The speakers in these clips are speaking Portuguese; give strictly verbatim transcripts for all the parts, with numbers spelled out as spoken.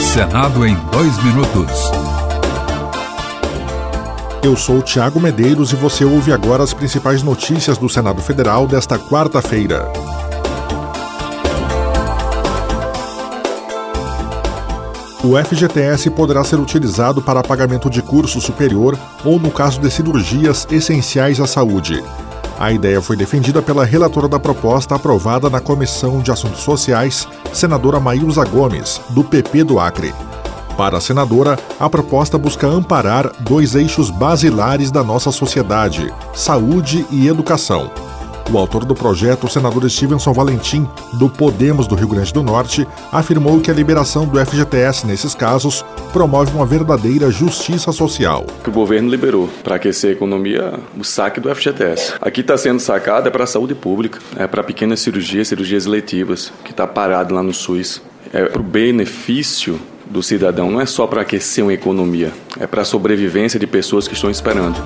Senado em dois minutos. Eu sou Tiago Medeiros e você ouve agora as principais notícias do Senado Federal desta quarta-feira. O F G T S poderá ser utilizado para pagamento de curso superior ou no caso de cirurgias essenciais à saúde. A ideia foi defendida pela relatora da proposta aprovada na Comissão de Assuntos Sociais, senadora Maílza Gomes, do P P do Acre. Para a senadora, a proposta busca amparar dois eixos basilares da nossa sociedade: saúde e educação. O autor do projeto, o senador Stevenson Valentim, do Podemos do Rio Grande do Norte, afirmou que a liberação do F G T S nesses casos promove uma verdadeira justiça social. O governo liberou para aquecer a economia o saque do F G T S. Aqui está sendo sacado é para a saúde pública, é para pequenas cirurgias, cirurgias eletivas, que está parado lá no SUS. É para o benefício do cidadão, não é só para aquecer uma economia, é para a sobrevivência de pessoas que estão esperando.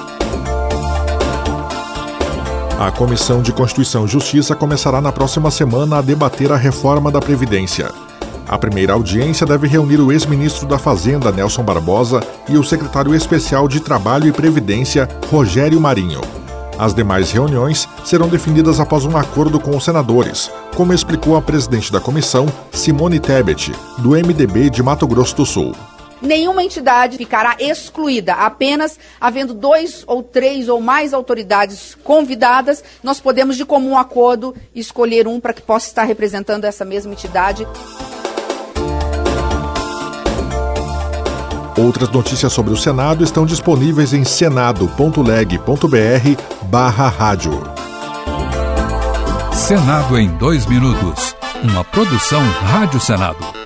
A Comissão de Constituição e Justiça começará na próxima semana a debater a reforma da Previdência. A primeira audiência deve reunir o ex-ministro da Fazenda, Nelson Barbosa, e o secretário especial de Trabalho e Previdência, Rogério Marinho. As demais reuniões serão definidas após um acordo com os senadores, como explicou a presidente da comissão, Simone Tebet, do M D B de Mato Grosso do Sul. Nenhuma entidade ficará excluída, apenas havendo dois ou três ou mais autoridades convidadas, nós podemos de comum acordo escolher um para que possa estar representando essa mesma entidade. Outras notícias sobre o Senado estão disponíveis em senado ponto leg ponto br barra rádio. Senado em dois minutos. Uma produção Rádio Senado.